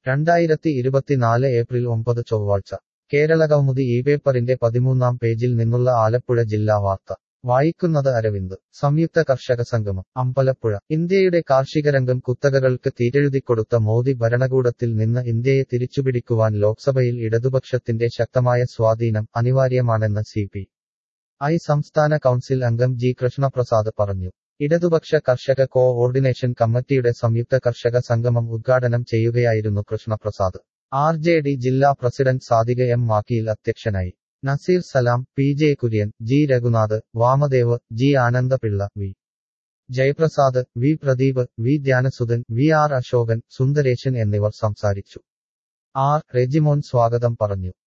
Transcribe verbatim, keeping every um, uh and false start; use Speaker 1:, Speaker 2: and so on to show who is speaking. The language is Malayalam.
Speaker 1: രണ്ടായിരത്തി ഇരുപത്തിനാല് ഏപ്രിൽ ഒമ്പത് ചൊവ്വാഴ്ച കേരളകൗമുദി ഈ പേപ്പറിന്റെ പതിമൂന്നാം പേജിൽ നിന്നുള്ള ആലപ്പുഴ ജില്ലാ വാർത്ത വായിക്കുന്നത് അരവിന്ദ്. സംയുക്ത കർഷക സംഗമം അമ്പലപ്പുഴ. ഇന്ത്യയുടെ കാർഷികരംഗം കുത്തകകൾക്ക് തീരെഴുതിക്കൊടുത്ത മോദി ഭരണകൂടത്തിൽ നിന്ന് ഇന്ത്യയെ തിരിച്ചുപിടിക്കുവാൻ ലോക്സഭയിൽ ഇടതുപക്ഷത്തിന്റെ ശക്തമായ സ്വാധീനം അനിവാര്യമാണെന്ന് സി പി ഐ സംസ്ഥാന കൗൺസിൽ അംഗം ജി കൃഷ്ണപ്രസാദ് പറഞ്ഞു. ഇടതുപക്ഷ കർഷക കോ-ഓർഡിനേഷൻ കമ്മിറ്റിയുടെ സംയുക്ത കർഷക സംഗമം ഉദ്ഘാടനം ചെയ്യുകയായിരുന്നു കൃഷ്ണപ്രസാദ്. ആർ ജെ ഡി ജില്ലാ പ്രസിഡന്റ് സാദിഖ് എം മാക്കിയിൽ അധ്യക്ഷനായി. Naseer Salam, P J Kurian, G Raghunath, Vamadev, G Anandapillai, V Jayaprasad, V Pradeep, V Dhyanasudhan, V R Ashokan, Sundaresan എന്നിവർ സംസാരിച്ചു. ആർ റെജിമോൻ സ്വാഗതം പറഞ്ഞു.